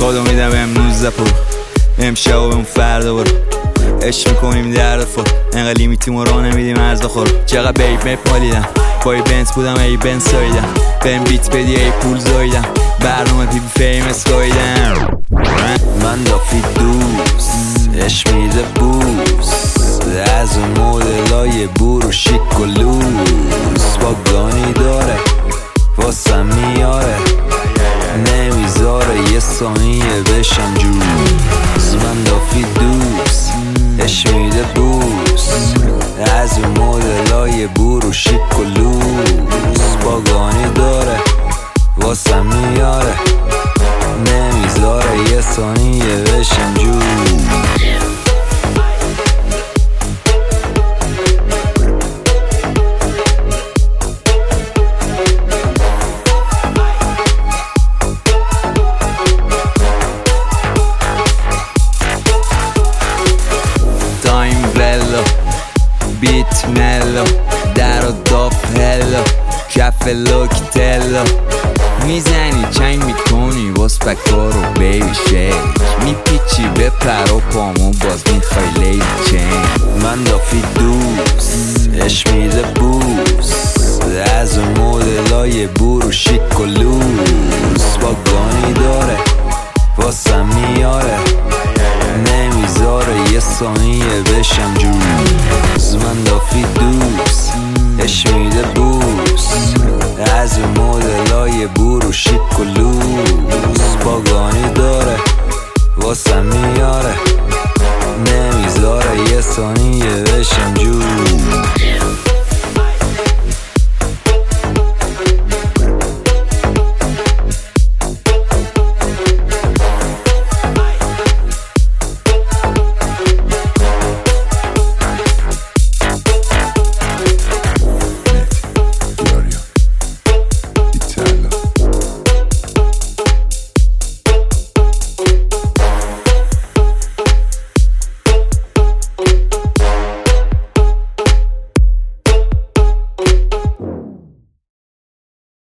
کادو میدم امروز زپور امشب و اون فردا برو عشق میکنیم درد فور انقدر لیمیتی ما راه نمیدیم ارز بخور چقدر بیب مپ مالیدم پای بنز بودم ای بنز سایدم بهم بیت بدی ای پول زایدم برنامه پی بی فیمس گایدم من دافی دوست عشق میده بوست از اون مدلای بور و شیک و لوس با گانی داره واسم میاره نمیذاره یه ثانیه بشم جوز من دافی دوست عشق میده بوست از اون مدلای بور و شیک و لوس با گانی داره واسم میاره نمیذاره یه ثانیه بشم جوز بیت ملو در و داف هلو کف لوکتلو میزنی چنگ میکنی باز بکار و بیبی شیک میپیچی به پر و پامون باز میخوای لیدی چین من دافی دوست عشق میده بوست از اون مدلای بور و شیک و لوس با گانی داره واسم میاره نمیذاره یه ثانیه بشم جوز من دافی دوست عشق میده بوست از اون مدلای بور و شیک و لوس با گانی داره واسم میاره